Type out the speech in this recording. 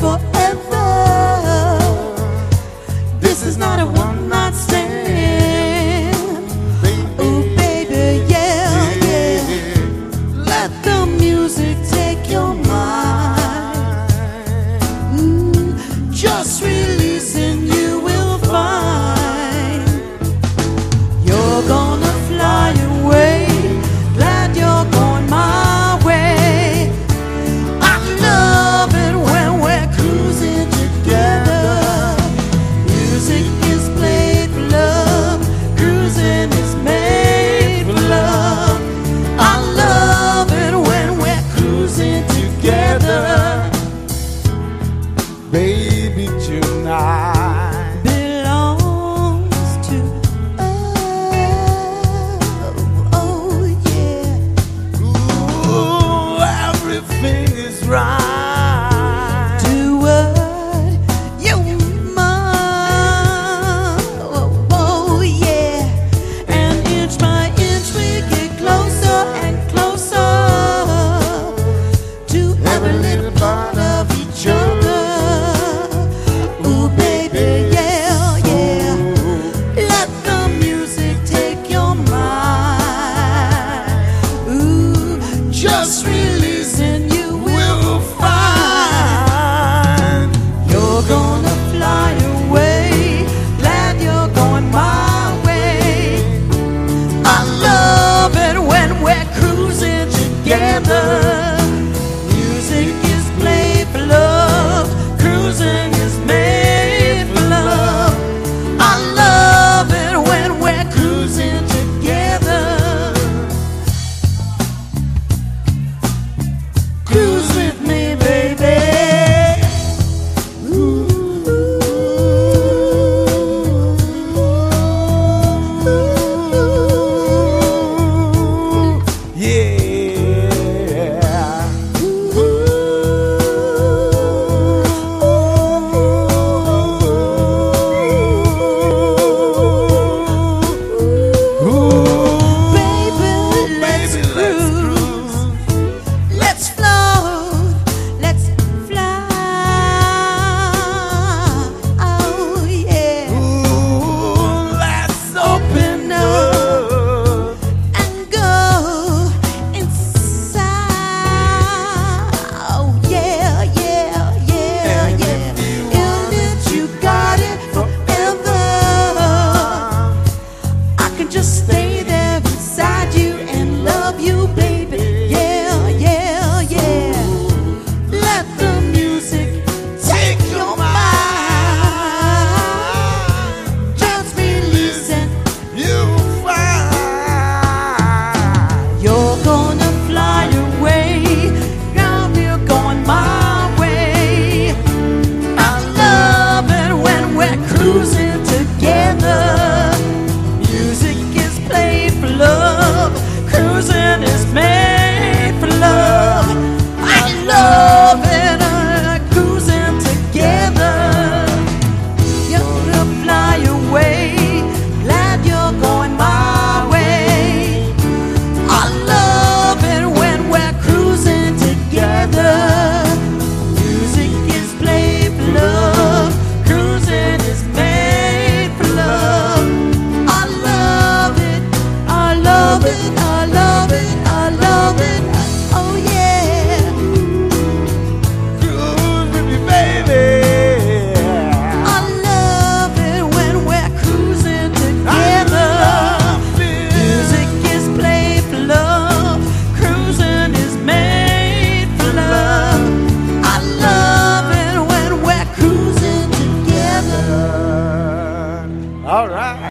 forever. This is not a one-night stand. Oh baby, yeah, yeah. Let the music take your mind. Just release and you will find you're gonna fly away. Glad you're going my way. I love it when we're cruising together. Music is played for love. Cruising is made for love. I love it when we're cruising together. Baby, tonight belongs to us. Oh yeah. ooh, everything is right. Do what you must. Oh yeah. And inch by inch we get closer and closer to every little part of each other. Ooh baby, yeah, yeah. Let the music take your mind. Ooh, just release and you will find you're gonna fly away. Glad you're going my way. I love it when we're cruising together. Music is played for love. Cruising is made for love. I love it when we're cruising together. Cruise with me, baby. Yeah. Baby, let's cruise. Let's float. Let's fly. Oh yeah. Ooh, let's Open up and go inside. Oh yeah, yeah, yeah, yeah. In it you got it forever. I can just stay there beside you and love you, baby. Yeah, yeah, yeah. Let the music take your mind. Just release it. You find You're gonna fly away. Now you're going my way. I love it when we're cruising together. Music is played for love. Cruising is made for love. I love it cruising together. You're gonna fly away. Glad you're going my way. I love it when we're cruising together. Music is played for love. Cruising is made for love. I love it. I love it. I love it. I love it. Oh yeah. cruise with me, baby. I love it when we're cruising together. Music is played for love. Cruising is made for love. I love it when we're cruising together. All right.